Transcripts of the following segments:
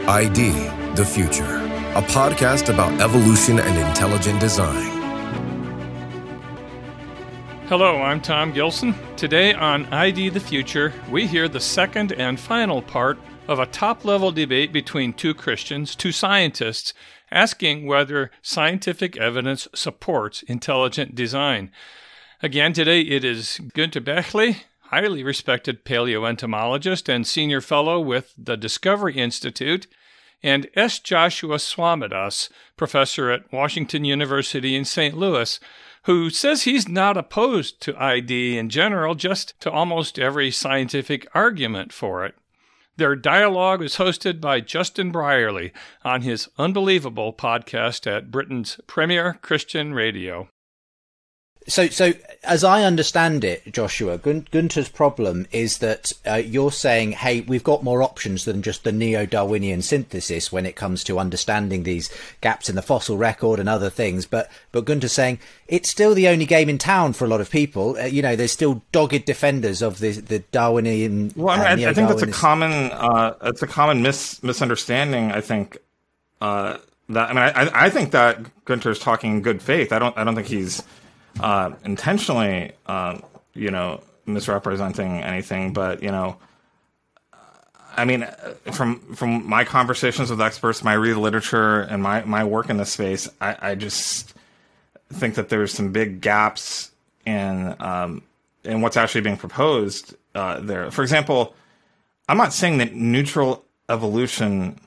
ID, The Future, a podcast about evolution and intelligent design. Hello, I'm Tom Gilson. Today on ID the Future, we hear the second and final part of a top-level debate between two Christians, two scientists, asking whether scientific evidence supports intelligent design. Again, today it is Günter Bechly, highly respected paleoentomologist and senior fellow with the Discovery Institute, and S. Joshua Swamidass, professor at Washington University in St. Louis, who says he's not opposed to ID in general, just to almost every scientific argument for it. Their dialogue is hosted by Justin Brierley on his Unbelievable podcast at Britain's premier Christian radio. So as I understand it, Joshua, Gunter's problem is that you're saying, hey, we've got more options than just the neo-Darwinian synthesis when it comes to understanding these gaps in the fossil record and other things. But Gunter's saying it's still the only game in town for a lot of people. There's still dogged defenders of the Darwinian. Well, I think that's a common misunderstanding. I think I think that Gunter's talking in good faith. I don't think he's intentionally, misrepresenting anything, but, from my conversations with experts, my read literature and my work in this space, I just think that there's some big gaps in what's actually being proposed, there. For example, I'm not saying that neutral evolution,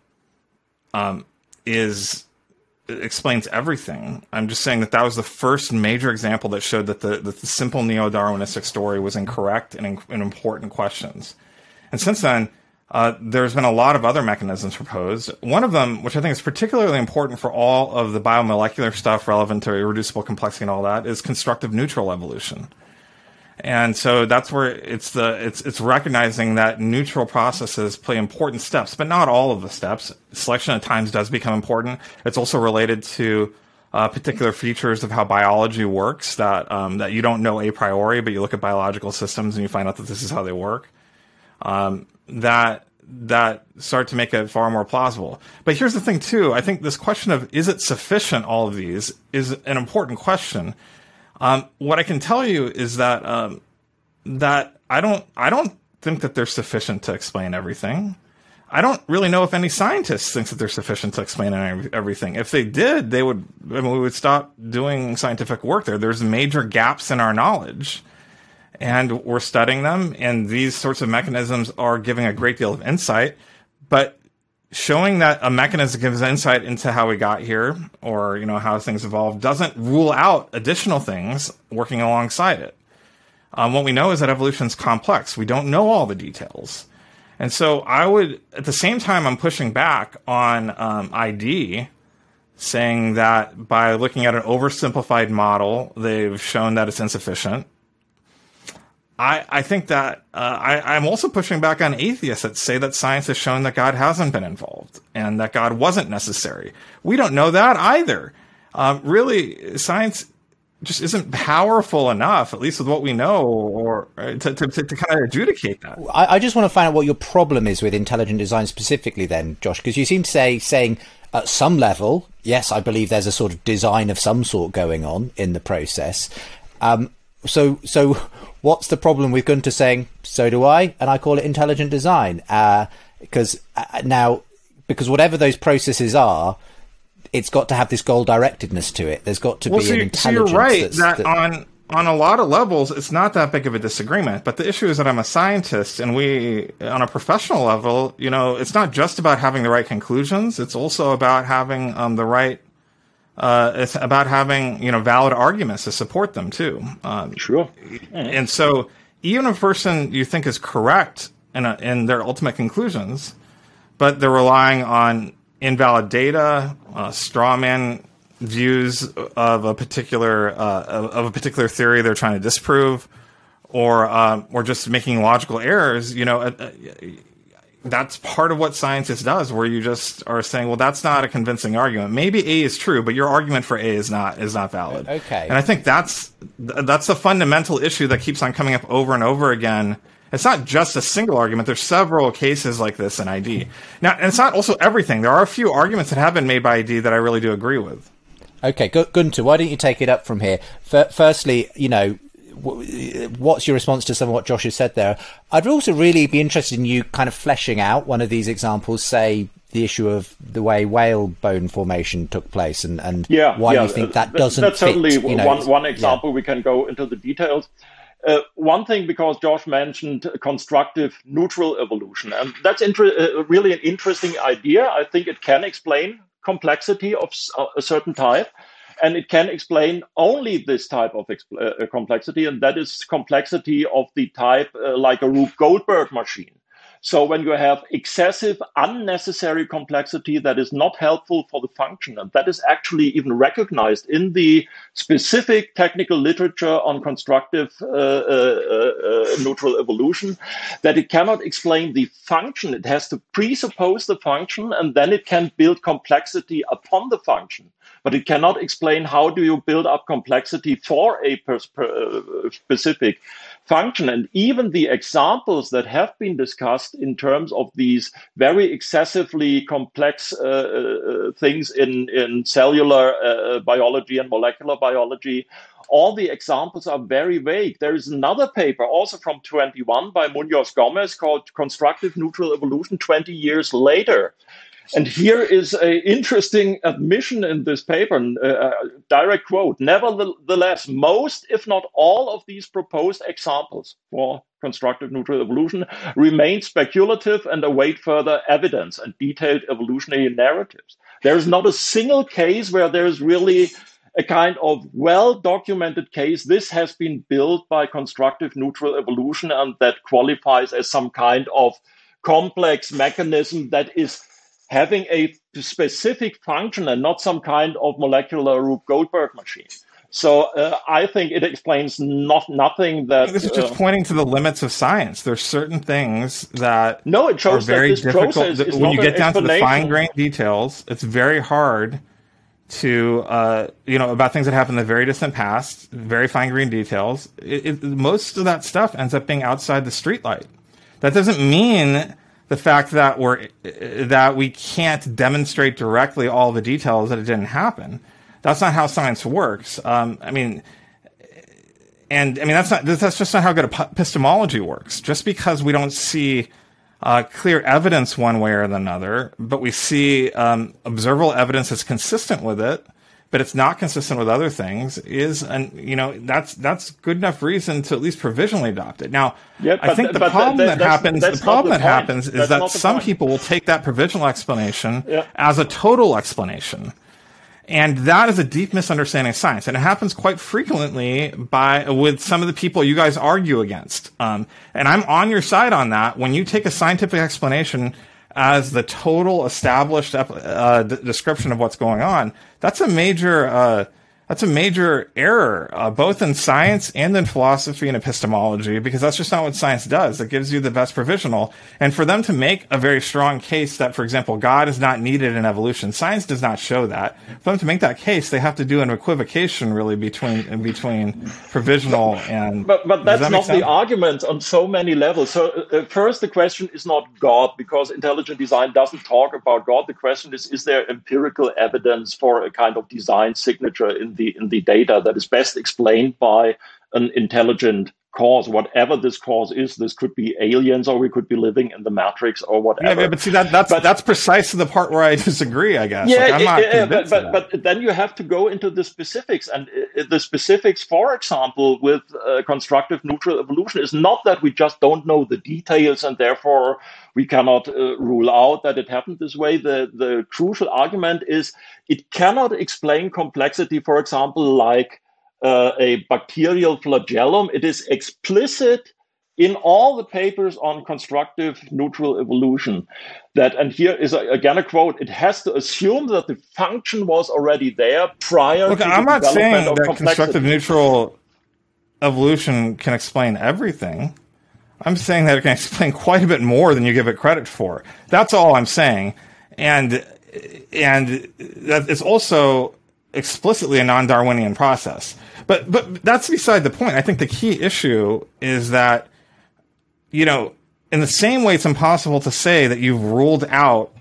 explains everything. I'm just saying that was the first major example that showed that the simple neo-Darwinistic story was incorrect and in important questions. And since then, there's been a lot of other mechanisms proposed. One of them, which I think is particularly important for all of the biomolecular stuff relevant to irreducible complexity and all that, is constructive neutral evolution. And so that's where it's recognizing that neutral processes play important steps, but not all of the steps. Selection at times does become important. It's also related to particular features of how biology works that you don't know a priori, but you look at biological systems and you find out that this is how they work. That start to make it far more plausible. But here's the thing too. I think this question of is it sufficient, all of these, is an important question. What I can tell you is that I don't think that they're sufficient to explain everything. I don't really know if any scientist thinks that they're sufficient to explain everything. If they did, we would stop doing scientific work there. There's major gaps in our knowledge, and we're studying them, and these sorts of mechanisms are giving a great deal of insight, but showing that a mechanism gives insight into how we got here, or, how things evolved, doesn't rule out additional things working alongside it. What we know is that evolution is complex. We don't know all the details. And so at the same time, I'm pushing back on ID, saying that by looking at an oversimplified model, they've shown that it's insufficient. I think that I'm also pushing back on atheists that say that science has shown that God hasn't been involved and that God wasn't necessary. We don't know that either. Really, science just isn't powerful enough, at least with what we know, or to kind of adjudicate that. I just want to find out what your problem is with intelligent design specifically then, Josh, because you seem to saying at some level, yes, I believe there's a sort of design of some sort going on in the process. So what's the problem with Gunter saying, so do I, and I call it intelligent design? Because whatever those processes are, it's got to have this goal-directedness to it. There's got to be an intelligence. So you're right that on a lot of levels, it's not that big of a disagreement. But the issue is that I'm a scientist, and on a professional level, it's not just about having the right conclusions. It's also about having the right. It's about having, valid arguments to support them too. Sure. And so even a person you think is correct in their ultimate conclusions, but they're relying on invalid data, straw man views of a particular theory they're trying to disprove, or just making logical errors, that's part of what scientists does, where you just are saying, well, that's not a convincing argument. Maybe A is true, but your argument for A is not valid. Okay. And I think that's the fundamental issue that keeps on coming up over and over again It's not just a single argument. There's several cases like this in ID. Now, and it's not also everything. There are a few arguments that have been made by ID that I really do agree with. Okay, Gunter, why don't you take it up from here? Firstly, what's your response to some of what Josh has said there? I'd also really be interested in you kind of fleshing out one of these examples, say the issue of the way whalebone formation took place and why you think that doesn't that's fit. That's certainly one example. We can go into the details. One thing, because Josh mentioned constructive neutral evolution, and that's really an interesting idea. I think it can explain complexity of a certain type, and it can explain only this type of complexity, and that is complexity of the type like a Rube Goldberg machine. So when you have excessive, unnecessary complexity that is not helpful for the function, and that is actually even recognized in the specific technical literature on constructive neutral evolution, that it cannot explain the function. It has to presuppose the function, and then it can build complexity upon the function. But it cannot explain how do you build up complexity for a specific function. And even the examples that have been discussed in terms of these very excessively complex things in cellular biology and molecular biology, all the examples are very vague. There is another paper also from 21 by Munoz Gomez called Constructive Neutral Evolution 20 years later. And here is an interesting admission in this paper, direct quote: "Nevertheless, most, if not all, of these proposed examples for constructive neutral evolution remain speculative and await further evidence and detailed evolutionary narratives." There is not a single case where there is really a kind of well-documented case. This has been built by constructive neutral evolution, and that qualifies as some kind of complex mechanism that is having a specific function and not some kind of molecular Rube Goldberg machine. So I think it explains nothing that... This is just pointing to the limits of science. There's certain things that it shows are very that this difficult. Is when you get down to the fine-grained details, it's very hard to, about things that happened in the very distant past, very fine-grained details. Most of that stuff ends up being outside the streetlight. That doesn't mean the fact that we can't demonstrate directly all the details that it didn't happen. That's not how science works. That's just not how good epistemology works. Just because we don't see clear evidence one way or another, but we see observable evidence that's consistent with it, but it's not consistent with other things, that's good enough reason to at least provisionally adopt it. Now, I think the problem that happens is that some people will take that provisional explanation as a total explanation. And that is a deep misunderstanding of science. And it happens quite frequently with some of the people you guys argue against. And I'm on your side on that. When you take a scientific explanation as the total established description of what's going on, that's a major error, both in science and in philosophy and epistemology, because that's just not what science does. It gives you the best provisional. And for them to make a very strong case that, for example, God is not needed in evolution, science does not show that. For them to make that case, they have to do an equivocation really between provisional and... But that's not the argument on so many levels. So first, the question is not God, because intelligent design doesn't talk about God. The question is there empirical evidence for a kind of design signature in the data that is best explained by an intelligent cause, whatever this cause is. This could be aliens, or we could be living in the Matrix, or whatever. Yeah, but see, that's precisely the part where I disagree, I guess. But then you have to go into the specifics, and the specifics, for example, with constructive neutral evolution is not that we just don't know the details and therefore we cannot rule out that it happened this way. The crucial argument is it cannot explain complexity, for example, like a bacterial flagellum. It is explicit in all the papers on constructive neutral evolution that, and here is again a quote, it has to assume that the function was already there prior to the development of complexity. I'm not saying that constructive neutral evolution can explain everything. I'm saying that it can explain quite a bit more than you give it credit for. That's all I'm saying. And that it's also explicitly a non-Darwinian process. But that's beside the point. I think the key issue is that in the same way, it's impossible to say that you've ruled out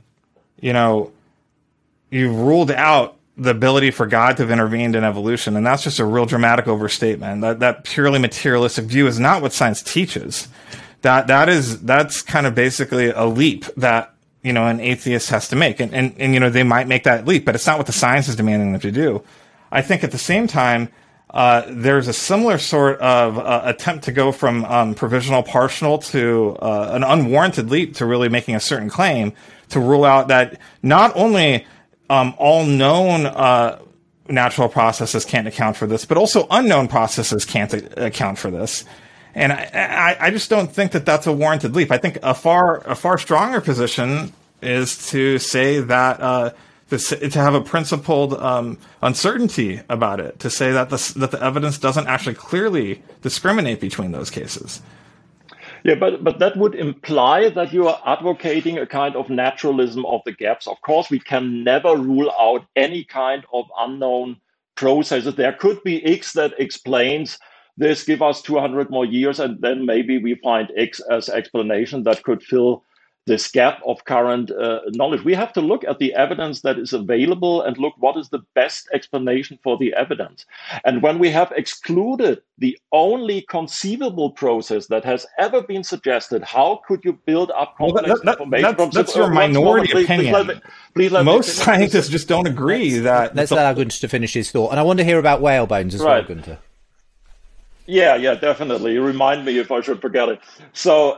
the ability for God to have intervened in evolution. And that's just a real dramatic overstatement. That purely materialistic view is not what science teaches. That's kind of basically a leap that, an atheist has to make. And they might make that leap, but it's not what the science is demanding them to do. I think at the same time, there's a similar sort of attempt to go from provisional partial to an unwarranted leap to really making a certain claim to rule out that not only all known natural processes can't account for this, but also unknown processes can't account for this. And I just don't think that that's a warranted leap. I think a far stronger position is to say that to have a principled uncertainty about it, to say that the evidence doesn't actually clearly discriminate between those cases. Yeah, but that would imply that you are advocating a kind of naturalism of the gaps. Of course, we can never rule out any kind of unknown processes. There could be X that explains this, give us 200 more years, and then maybe we find X as explanation that could fill this gap of current knowledge. We have to look at the evidence that is available and look what is the best explanation for the evidence. And when we have excluded the only conceivable process that has ever been suggested, how could you build up complex information? That's your minority opinion. Most scientists just don't agree that... Let's allow Gunther to finish his thought. And I want to hear about whale bones as well, Gunther. Yeah, definitely. Remind me if I should forget it. So...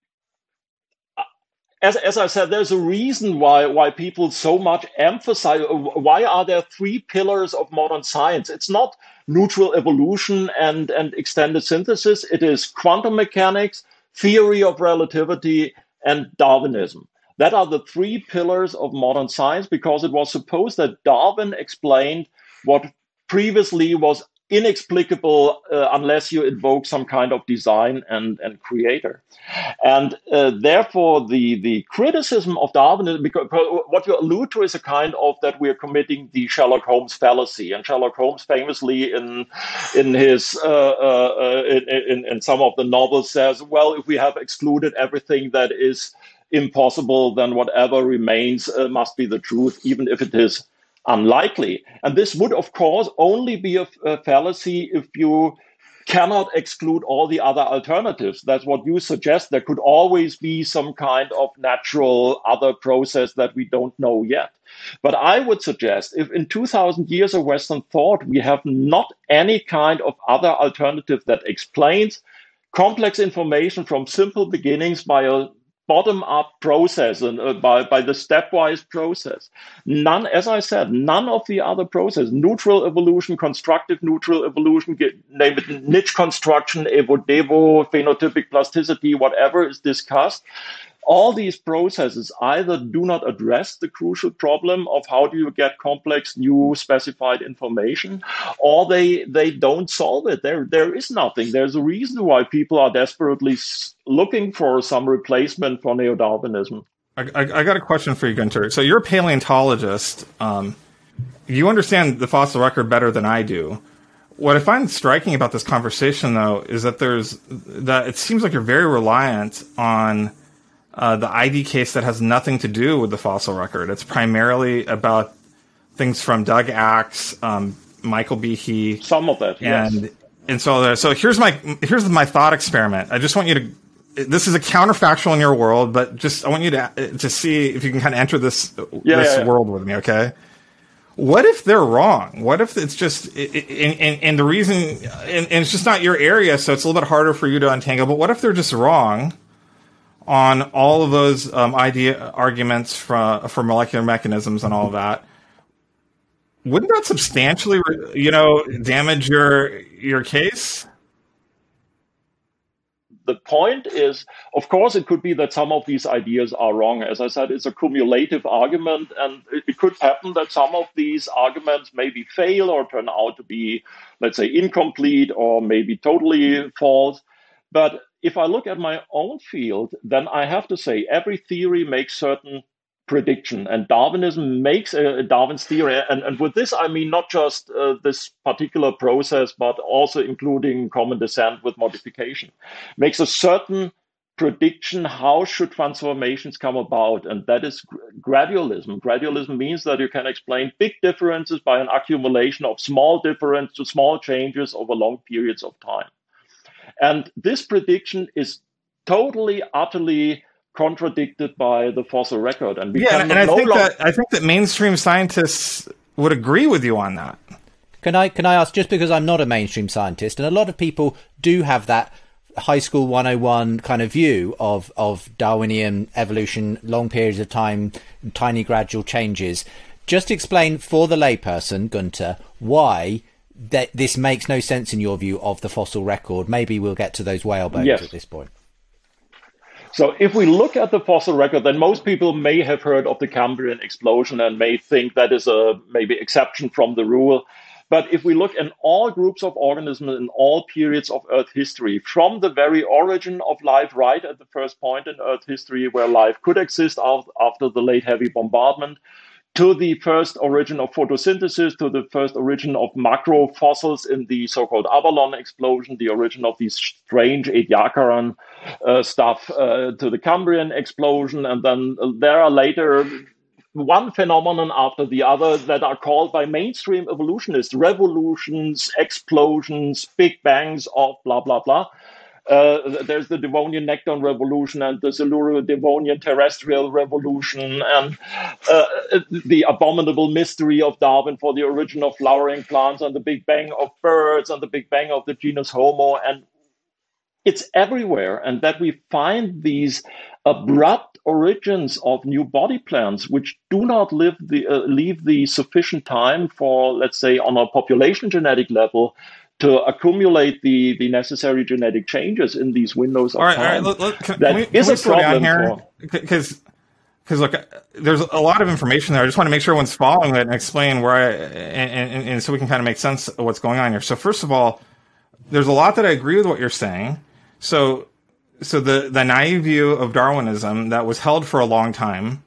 As I said, there's a reason why people so much emphasize, why are there three pillars of modern science? It's not neutral evolution and extended synthesis. It is quantum mechanics, theory of relativity, and Darwinism. That are the three pillars of modern science, because it was supposed that Darwin explained what previously was inexplicable unless you invoke some kind of design and creator. And therefore, the criticism of Darwin, because what you allude to is a kind of that we're committing the Sherlock Holmes fallacy. And Sherlock Holmes famously in his in some of the novels says, well, if we have excluded everything that is impossible, then whatever remains must be the truth, even if it is unlikely. And this would, of course, only be a fallacy if you cannot exclude all the other alternatives. That's what you suggest. There could always be some kind of natural other process that we don't know yet. But I would suggest if in 2000 years of Western thought, we have not any kind of other alternative that explains complex information from simple beginnings by a bottom-up process and by the stepwise process. None, as I said, none of the other processes, neutral evolution, constructive neutral evolution, name it niche construction, evo-devo, phenotypic plasticity, whatever is discussed, all these processes either do not address the crucial problem of how do you get complex new specified information, or they don't solve it. There is nothing. There's a reason why people are desperately looking for some replacement for neo-Darwinism. I got a question for you, Gunther. So you're a paleontologist. You understand the fossil record better than I do. What I find striking about this conversation, though, is that it seems like you're very reliant on the ID case that has nothing to do with the fossil record. It's primarily about things from Doug Axe, Michael Behe. Some of that, yes. And so here's my thought experiment. I just want you to. This is a counterfactual in your world, but I want you to see if you can kind of enter this world with me, okay? What if they're wrong? What if it's just and the reason and it's just not your area, so it's a little bit harder for you to untangle. But what if they're just wrong on all of those arguments for molecular mechanisms and all of that? Wouldn't that substantially, damage your case? The point is, of course, it could be that some of these ideas are wrong. As I said, it's a cumulative argument, and it could happen that some of these arguments maybe fail or turn out to be, let's say, incomplete or maybe totally false. But if I look at my own field, then I have to say every theory makes certain prediction, and Darwinism makes Darwin's theory. And with this, I mean not just this particular process, but also including common descent with modification, makes a certain prediction, how should transformations come about? And that is gradualism. Gradualism means that you can explain big differences by an accumulation of small difference to small changes over long periods of time. And this prediction is totally, utterly contradicted by the fossil record. And I think that mainstream scientists would agree with you on that. Can I ask, just because I'm not a mainstream scientist, and a lot of people do have that high school 101 kind of view of Darwinian evolution, long periods of time, tiny gradual changes, just explain for the layperson, Gunther, why that this makes no sense in your view of the fossil record. Maybe we'll get to those whale bones at this point. So if we look at the fossil record, then most people may have heard of the Cambrian explosion and may think that is a maybe exception from the rule. But if we look in all groups of organisms in all periods of Earth history, from the very origin of life right at the first point in Earth history where life could exist after the late heavy bombardment, to the first origin of photosynthesis, to the first origin of macrofossils in the so-called Avalon explosion, the origin of these strange Ediacaran stuff, to the Cambrian explosion. And then there are later one phenomenon after the other that are called by mainstream evolutionists revolutions, explosions, big bangs of blah, blah, blah. There's the Devonian Nekton Revolution and the Siluro-Devonian Terrestrial Revolution and the abominable mystery of Darwin for the origin of flowering plants and the Big Bang of birds and the Big Bang of the genus Homo. And it's everywhere. And that we find these abrupt origins of new body plans, which do not leave the sufficient time for, let's say, on a population genetic level, to accumulate the necessary genetic changes in these windows of time. All right, can we slow down here? Because look, there's a lot of information there. I just want to make sure everyone's following it and explain and so we can kind of make sense of what's going on here. So first of all, there's a lot that I agree with what you're saying. So the naive view of Darwinism that was held for a long time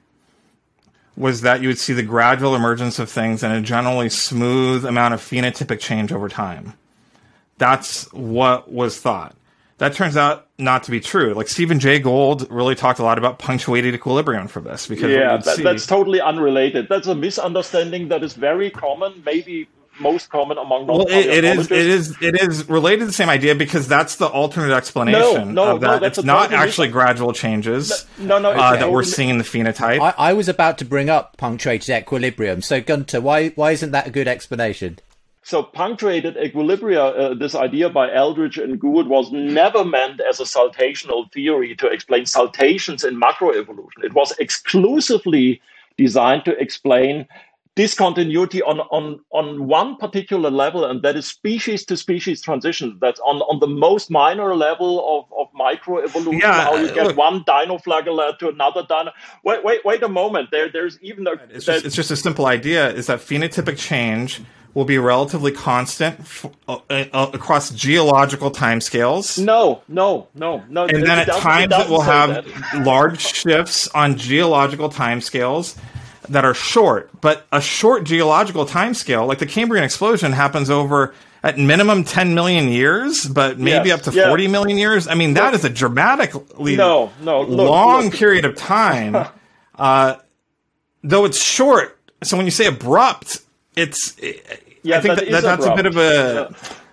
was that you would see the gradual emergence of things and a generally smooth amount of phenotypic change over time. That's what was thought. That turns out not to be true. Like Stephen Jay Gould really talked a lot about punctuated equilibrium for this. Because that's totally unrelated. That's a misunderstanding that is very common, maybe most common among non-paleontologists. It is related to the same idea because that's the alternate explanation of that. It's not actually gradual changes that we're seeing in the phenotype. I was about to bring up punctuated equilibrium. So Gunther, why isn't that a good explanation? So punctuated equilibria, this idea by Eldridge and Gould was never meant as a saltational theory to explain saltations in macroevolution. It was exclusively designed to explain discontinuity on one particular level, and that is species to species transition. That's on the most minor level of microevolution, how you get one dinoflagella to another dino. Wait a moment. There's even it's just a simple idea, is that phenotypic change will be relatively constant across geological timescales. No. And then at times it will have large shifts on geological timescales that are short. But a short geological timescale, like the Cambrian explosion, happens over at minimum 10 million years, but maybe up to 40 million years. I mean, that is a dramatically long period of time. Though it's short, so when you say abrupt, I think that's a bit of a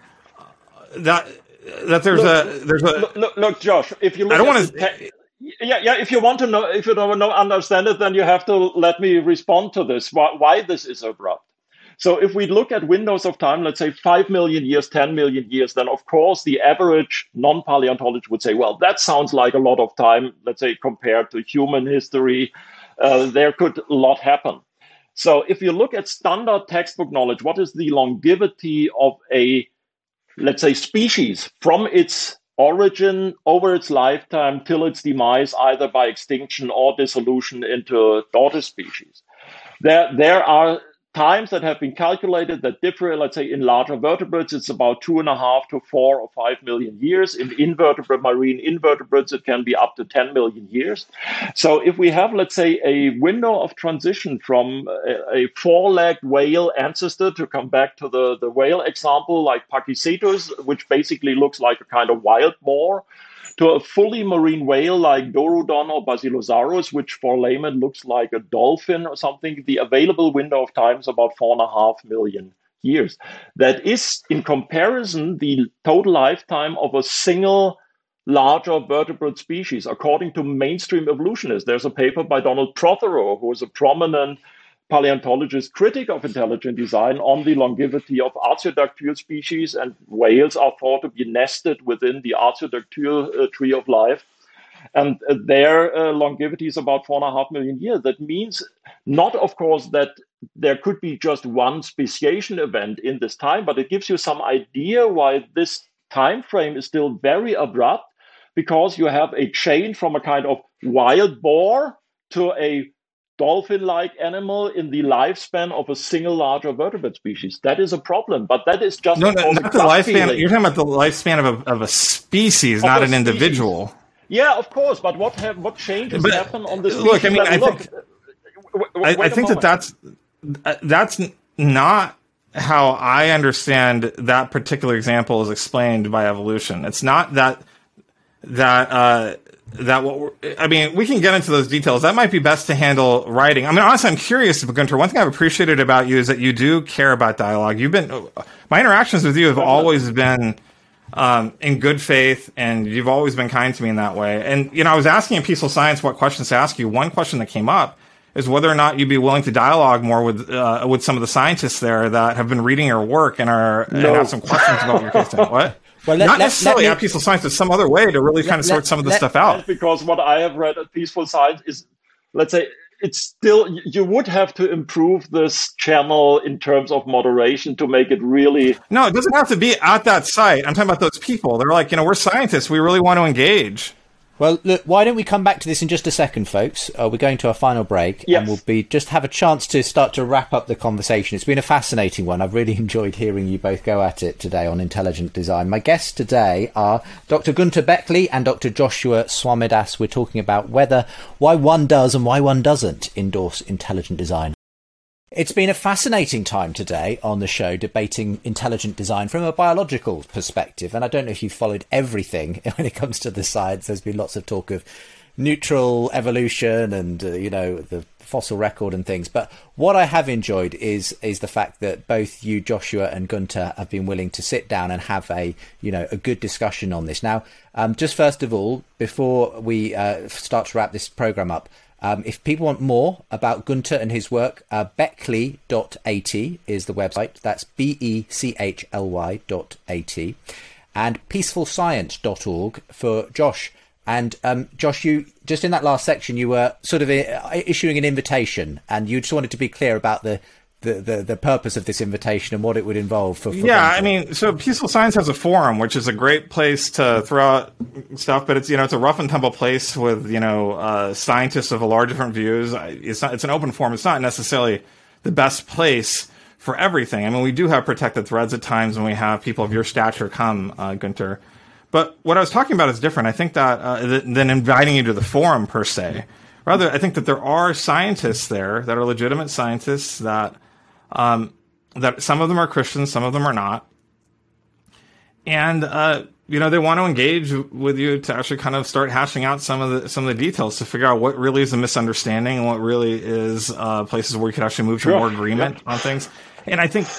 that there's a look, Josh. If you look, if you want to know, if you don't understand it, then you have to let me respond to this. Why this is abrupt? So if we look at windows of time, let's say 5 million years, 10 million years, then of course the average non-paleontologist would say, well, that sounds like a lot of time. Let's say compared to human history, there could a lot happen. So if you look at standard textbook knowledge, what is the longevity of a, let's say, species from its origin over its lifetime till its demise, either by extinction or dissolution into daughter species? There are times that have been calculated that differ. Let's say in larger vertebrates, it's about 2.5 to 4 or 5 million years. In marine invertebrates, it can be up to 10 million years. So if we have, let's say, a window of transition from a four-legged whale ancestor, to come back to the whale example, like Pachycetus, which basically looks like a kind of wild boar, to a fully marine whale like Dorudon or Basilosaurus, which for laymen looks like a dolphin or something, the available window of time is about 4.5 million years. That is, in comparison, the total lifetime of a single larger vertebrate species, according to mainstream evolutionists. There's a paper by Donald Prothero, who is a prominent paleontologist critic of intelligent design, on the longevity of artiodactyl species, and whales are thought to be nested within the artiodactyl tree of life. And their longevity is about 4.5 million years. That means not, of course, that there could be just one speciation event in this time, but it gives you some idea why this time frame is still very abrupt, because you have a chain from a kind of wild boar to a dolphin-like animal in the lifespan of a single larger vertebrate species. That is a problem, but that is just not the lifespan. Feeling. You're talking about the lifespan of a species, not an individual. Yeah, of course, but what changes happen on the species? Look, I mean, I think that's not how I understand that particular example is explained by evolution. It's not that what we're, I mean, we can get into those details. That might be best to handle writing. I mean, honestly, I'm curious, Gunter. One thing I've appreciated about you is that you do care about dialogue. My interactions with you have always been in good faith, and you've always been kind to me in that way. And, I was asking in Peaceful Science what questions to ask you. One question that came up is whether or not you'd be willing to dialogue more with some of the scientists there that have been reading your work and have some questions about your case. What? Well, not necessarily at Peaceful Science, but some other way to really kind of sort some of this stuff out. Because what I have read at Peaceful Science is, let's say, it's still, you would have to improve this channel in terms of moderation to make it really... No, it doesn't have to be at that site. I'm talking about those people. They're like, we're scientists. We really want to engage. Well, look, why don't we come back to this in just a second, folks? We're going to our final break, and we'll just have a chance to start to wrap up the conversation. It's been a fascinating one. I've really enjoyed hearing you both go at it today on intelligent design. My guests today are Dr. Gunter Beckley and Dr. Joshua Swamindass. We're talking about why one does and why one doesn't endorse intelligent design. It's been a fascinating time today on the show debating intelligent design from a biological perspective. And I don't know if you've followed everything when it comes to the science. There's been lots of talk of neutral evolution and, the fossil record and things. But what I have enjoyed is the fact that both you, Joshua, and Gunter have been willing to sit down and have a good discussion on this. Now, just first of all, before we start to wrap this program up, if people want more about Gunter and his work, Beckley.at is the website. That's BECHLY.at. And peacefulscience.org for Josh. And Josh, you just in that last section, you were sort of issuing an invitation, and you just wanted to be clear about the purpose of this invitation and what it would involve for Gunter. I mean, so Peaceful Science has a forum, which is a great place to throw out stuff, but it's it's a rough and tumble place with scientists of a lot of different views. It's an open forum. It's not necessarily the best place for everything. I mean, we do have protected threads at times when we have people of your stature come, Gunter. But what I was talking about is different. I think that than inviting you to the forum per se. Rather, I think that there are scientists there that are legitimate scientists that some of them are Christians, some of them are not. And, they want to engage with you to actually kind of start hashing out some of the details to figure out what really is a misunderstanding and what really is places where you could actually move to more agreement on things. And I think,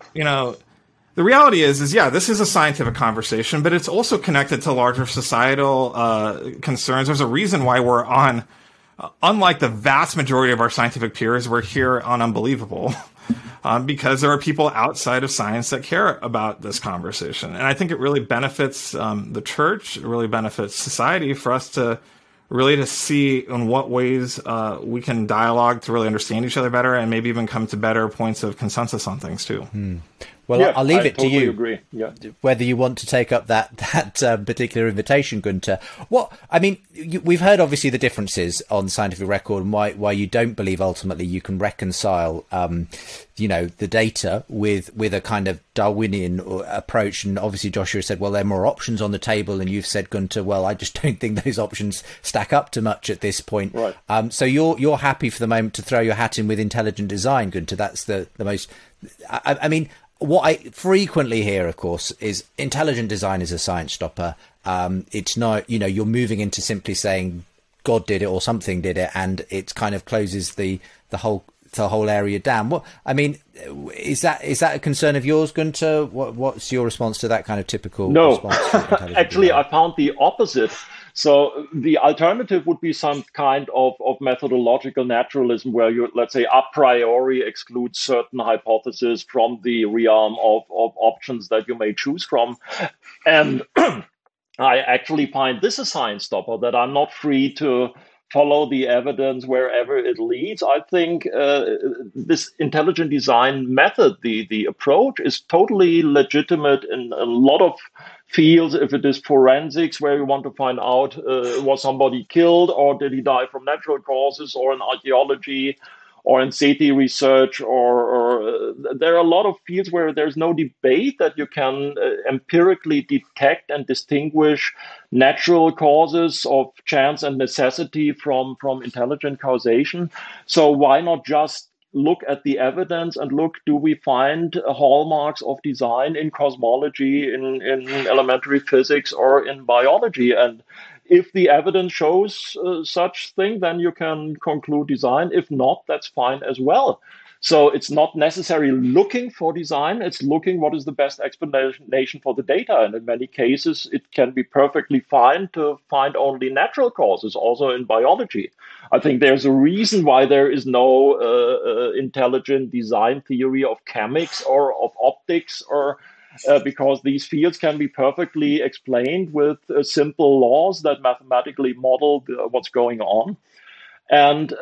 the reality is this is a scientific conversation, but it's also connected to larger societal concerns. There's a reason why we're on, unlike the vast majority of our scientific peers, we're here on Unbelievable. Because there are people outside of science that care about this conversation. And I think it really benefits the church, it really benefits society for us to see in what ways we can dialogue to really understand each other better and maybe even come to better points of consensus on things too. Well, I'll leave it to you. Agree. Yeah. Whether you want to take up that particular invitation, Gunter. We've heard obviously the differences on scientific record and why you don't believe ultimately you can reconcile, the data with a kind of Darwinian approach. And obviously Joshua said, well, there are more options on the table, and you've said, Gunter, well, I just don't think those options stack up to much at this point. Right. So you're happy for the moment to throw your hat in with intelligent design, Gunter. That's the most. I mean. What I frequently hear, of course, is intelligent design is a science stopper. It's not, you're moving into simply saying God did it or something did it, and it kind of closes the whole area down. What I mean, is that a concern of yours, Gunther? What's your response to that kind of typical response? Actually, I found the opposite. So the alternative would be some kind of methodological naturalism where you, let's say, a priori exclude certain hypotheses from the realm of options that you may choose from. And I actually find this a sign stopper, that I'm not free to follow the evidence wherever it leads. I think this intelligent design method, the approach, is totally legitimate in a lot of fields. If it is forensics, where you want to find out was somebody killed or did he die from natural causes, or in archaeology, or in SETI research, or there are a lot of fields where there's no debate that you can empirically detect and distinguish natural causes of chance and necessity from intelligent causation. So why not just look at the evidence and look, do we find hallmarks of design in cosmology, in elementary physics, or in biology? And if the evidence shows such thing, then you can conclude design. If not, that's fine as well. So it's not necessarily looking for design, it's looking what is the best explanation for the data. And in many cases, it can be perfectly fine to find only natural causes, also in biology. I think there's a reason why there is no intelligent design theory of chemics or of optics, or because these fields can be perfectly explained with simple laws that mathematically model what's going on. And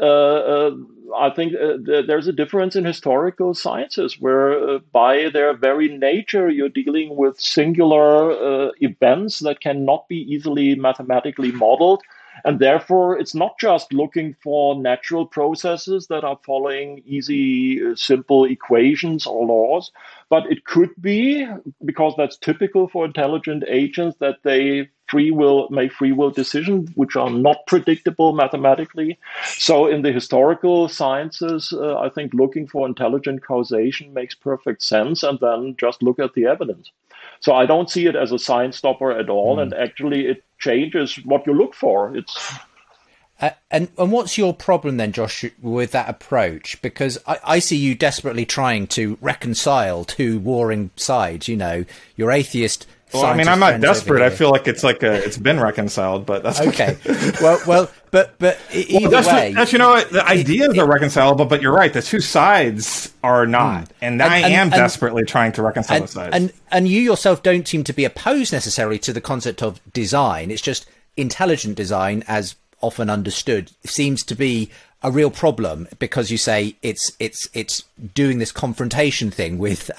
I think there's a difference in historical sciences where by their very nature, you're dealing with singular events that cannot be easily mathematically modeled. And therefore, it's not just looking for natural processes that are following easy, simple equations or laws, but it could be, because that's typical for intelligent agents, that they make free will decisions which are not predictable mathematically. So in the historical sciences, I think looking for intelligent causation makes perfect sense, and then just look at the evidence. So I don't see it as a sign stopper at all, and actually it changes what you look for. It's and what's your problem then, Josh, with that approach? Because I see you desperately trying to reconcile two warring sides. Your atheist. Well, I mean, I'm not desperate. I feel like it's been reconciled, but that's okay. well, but either way, the ideas are reconcilable, but you're right. The two sides are not, and I am desperately trying to reconcile the sides. And you yourself don't seem to be opposed necessarily to the concept of design. It's just intelligent design, as often understood, seems to be a real problem, because you say it's doing this confrontation thing with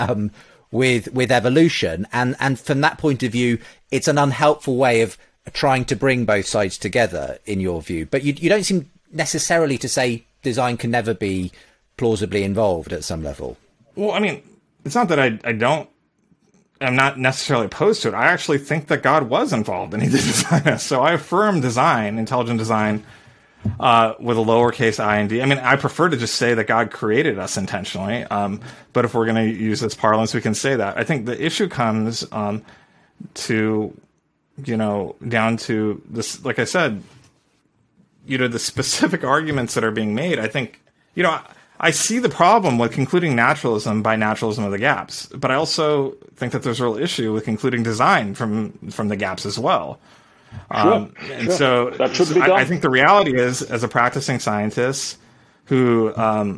evolution, and from that point of view, it's an unhelpful way of trying to bring both sides together, in your view. But you don't seem necessarily to say design can never be plausibly involved at some level. Well, I mean, it's not that I'm not necessarily opposed to it. I actually think that God was involved and he did design us. So I affirm design, intelligent design, with a lowercase I and D. I mean, I prefer to just say that God created us intentionally. But if we're going to use this parlance, we can say that. I think the issue comes to, down to this, like I said, the specific arguments that are being made. I think, I see the problem with concluding naturalism by naturalism of the gaps, but I also think that there's a real issue with concluding design from the gaps as well. So that should be done. I think the reality is, as a practicing scientist who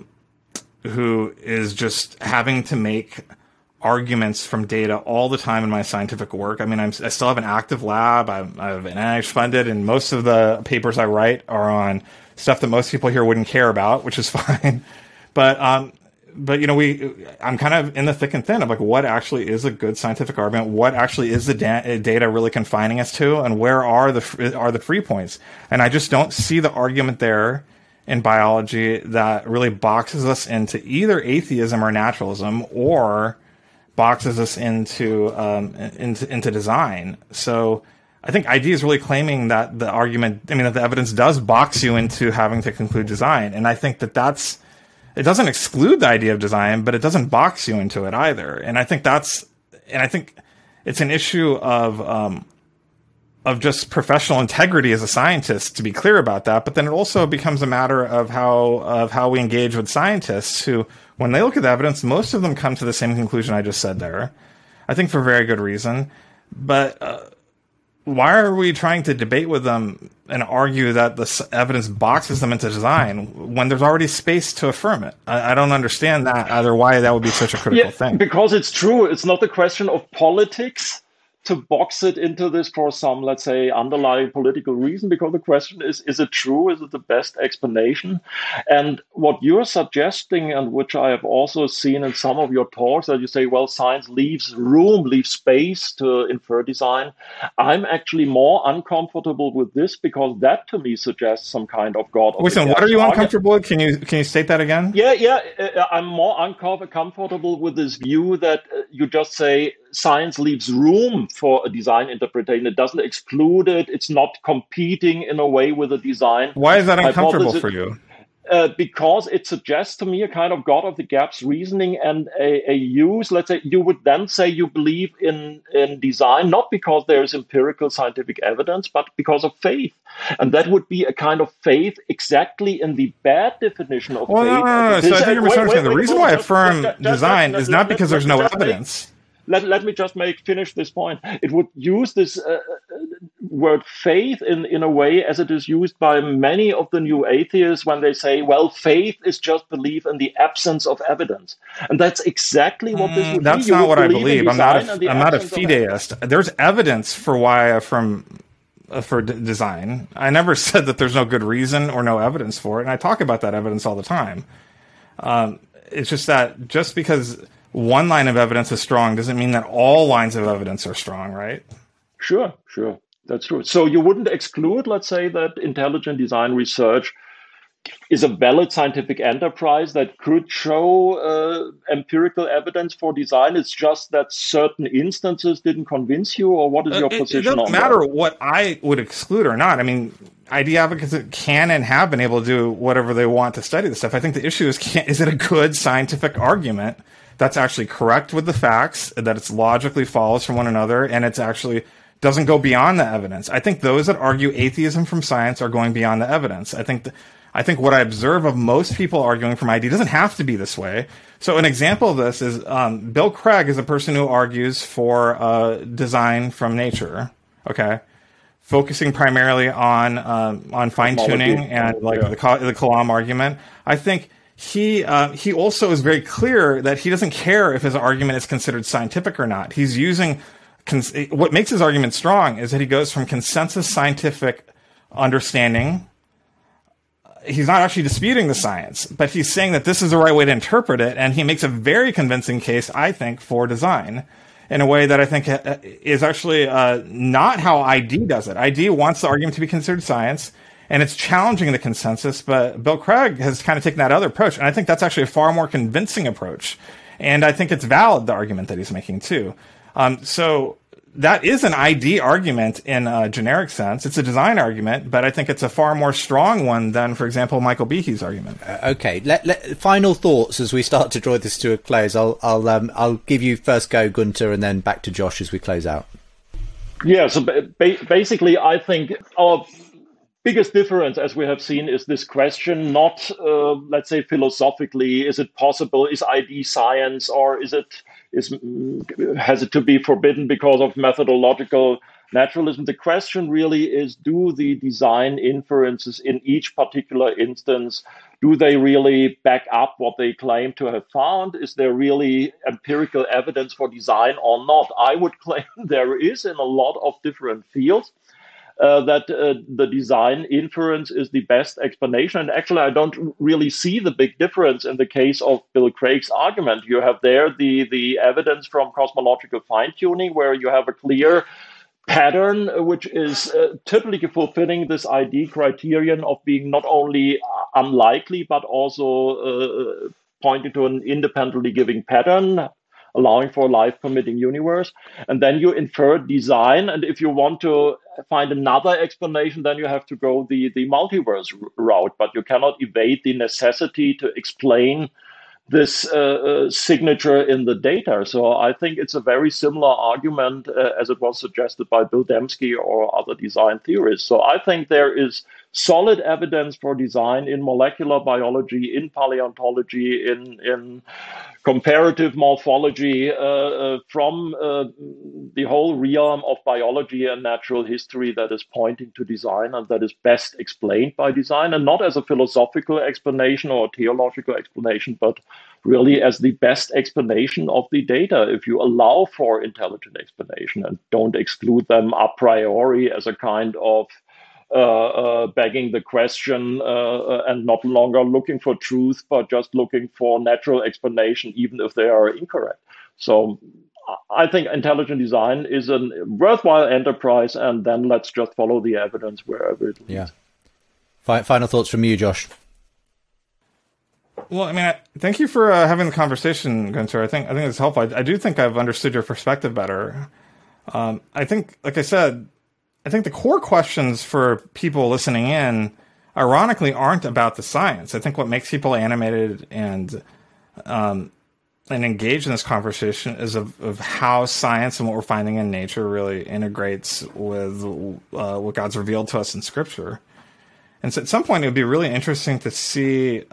is just having to make arguments from data all the time in my scientific work. I mean, I still have an active lab. I've NIH funded, and most of the papers I write are on stuff that most people here wouldn't care about, which is fine. But I'm kind of in the thick and thin of what actually is a good scientific argument, what actually is the data really confining us to, and where are the free points. And I just don't see the argument there in biology that really boxes us into either atheism or naturalism, or boxes us into design. So I think ID is really claiming that that the evidence does box you into having to conclude design. And I think it doesn't exclude the idea of design, but it doesn't box you into it either. And I think it's an issue of just professional integrity as a scientist to be clear about that. But then it also becomes a matter of how we engage with scientists who, when they look at the evidence, most of them come to the same conclusion I just said there. I think for very good reason. But why are we trying to debate with them and argue that the evidence boxes them into design when there's already space to affirm it? I don't understand that either, why that would be such a critical thing. Because it's true. It's not a question of politics to box it into this for some, let's say, underlying political reason, because the question is it true? Is it the best explanation? And what you're suggesting, and which I have also seen in some of your talks, that you say, well, science leaves space to infer design. I'm actually more uncomfortable with this, because that to me suggests some kind of God. Listen, what are you uncomfortable with? Can you state that again? Yeah. I'm more uncomfortable with this view that you just say science leaves room for a design interpretation. It doesn't exclude it. It's not competing in a way with a design. Why is that uncomfortable for you? Because it suggests to me a kind of God of the gaps reasoning and a use. Let's say you would then say you believe in design, not because there is empirical scientific evidence, but because of faith. And that would be a kind of faith exactly in the bad definition of faith. No. So I think you're misunderstanding. The reason why I affirm design is not because there's no evidence. Let me just finish this point. It would use this word faith in a way as it is used by many of the new atheists when they say, well, faith is just belief in the absence of evidence. And that's exactly what this would be. That's not what I believe. I'm not a fideist. There's evidence for why I affirm for design. I never said that there's no good reason or no evidence for it. And I talk about that evidence all the time. It's just that just because one line of evidence is strong doesn't mean that all lines of evidence are strong, right? Sure. That's true. So you wouldn't exclude, let's say, that intelligent design research is a valid scientific enterprise that could show empirical evidence for design. It's just that certain instances didn't convince you, or what is your position on that? It doesn't matter what I would exclude or not. I mean, ID advocates can and have been able to do whatever they want to study this stuff. I think the issue is it a good scientific argument that's actually correct with the facts, that it's logically follows from one another, and it's actually doesn't go beyond the evidence. I think those that argue atheism from science are going beyond the evidence. I think what I observe of most people arguing from ID doesn't have to be this way. So an example of this is Bill Craig is a person who argues for design from nature. Okay, focusing primarily on fine tuning and the Kalam argument. I think he also is very clear that he doesn't care if his argument is considered scientific or not. He's using what makes his argument strong is that he goes from consensus scientific understanding. He's not actually disputing the science, but he's saying that this is the right way to interpret it, and he makes a very convincing case, I think, for design in a way that I think is actually not how ID does it. ID wants the argument to be considered science, and it's challenging the consensus, but Bill Craig has kind of taken that other approach, and I think that's actually a far more convincing approach, and I think it's valid, the argument that he's making, too. So that is an ID argument in a generic sense. It's a design argument, but I think it's a far more strong one than, for example, Michael Behe's argument. Okay. Final thoughts as we start to draw this to a close. I'll give you first go, Gunther, and then back to Josh as we close out. Yeah. So basically, I think our biggest difference, as we have seen, is this question, not, let's say, philosophically, is it possible, is ID science, or has it to be forbidden because of methodological naturalism? The question really is, do the design inferences in each particular instance, do they really back up what they claim to have found? Is there really empirical evidence for design or not? I would claim there is in a lot of different fields. That the design inference is the best explanation. And actually, I don't really see the big difference in the case of Bill Craig's argument. You have there the evidence from cosmological fine-tuning, where you have a clear pattern, which is typically fulfilling this ID criterion of being not only unlikely, but also pointing to an independently giving pattern, allowing for a life-permitting universe. And then you infer design. And if you want to find another explanation, then you have to go the multiverse route. But you cannot evade the necessity to explain this signature in the data. So I think it's a very similar argument as it was suggested by Bill Dembski or other design theorists. So I think there is solid evidence for design in molecular biology, in paleontology, in comparative morphology, from the whole realm of biology and natural history that is pointing to design and that is best explained by design, and not as a philosophical explanation or a theological explanation, but really as the best explanation of the data. If you allow for intelligent explanation and don't exclude them a priori as a kind of begging the question and not longer looking for truth, but just looking for natural explanation, even if they are incorrect. So I think intelligent design is a worthwhile enterprise, and then let's just follow the evidence wherever it leads. Yeah. Final thoughts from you, Josh? Well, I mean, thank you for having the conversation, Gunther. I think it's helpful. I do think I've understood your perspective better. I think, like I said, I think the core questions for people listening in, ironically, aren't about the science. I think what makes people animated and engaged in this conversation is of how science and what we're finding in nature really integrates with what God's revealed to us in Scripture. And so at some point, it would be really interesting to see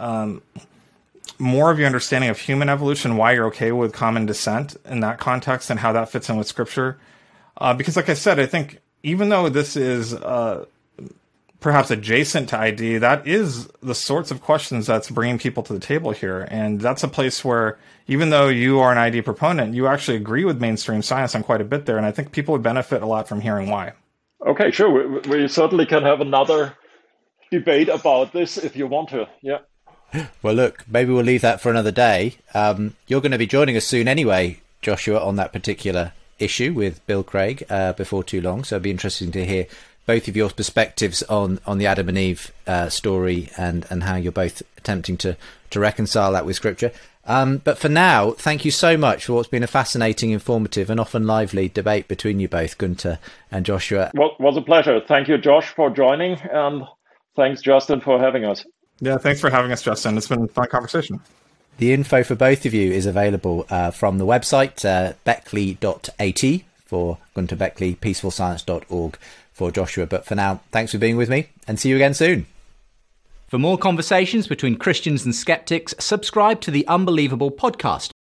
more of your understanding of human evolution, why you're okay with common descent in that context, and how that fits in with Scripture. Because, like I said, I think even though this is perhaps adjacent to ID, that is the sorts of questions that's bringing people to the table here. And that's a place where, even though you are an ID proponent, you actually agree with mainstream science on quite a bit there. And I think people would benefit a lot from hearing why. Okay, sure. We certainly can have another debate about this if you want to. Yeah. Well, look, maybe we'll leave that for another day. You're going to be joining us soon anyway, Joshua, on that particular issue with Bill Craig before too long. So it'd be interesting to hear both of your perspectives on the Adam and Eve story and how you're both attempting to reconcile that with Scripture. But for now, thank you so much for what's been a fascinating, informative and often lively debate between you both, Gunther and Joshua. Well, it was a pleasure. Thank you, Josh, for joining, and thanks, Justin, for having us. Yeah, thanks for having us, Justin. It's been a fun conversation. The info for both of you is available from the website, Beckley.at for Gunther Beckley, peacefulscience.org for Joshua. But for now, thanks for being with me, and see you again soon. For more conversations between Christians and skeptics, subscribe to the Unbelievable podcast.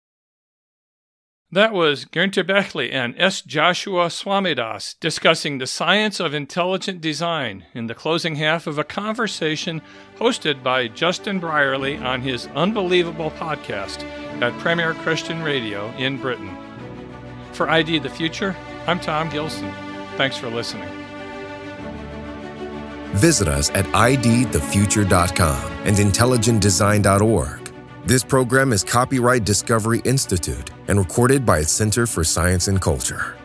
That was Gunther Beckley and S. Joshua Swamidass discussing the science of intelligent design in the closing half of a conversation hosted by Justin Brierley on his Unbelievable podcast at Premier Christian Radio in Britain. For ID the Future, I'm Tom Gilson. Thanks for listening. Visit us at idthefuture.com and intelligentdesign.org. This program is copyright Discovery Institute and recorded by its Center for Science and Culture.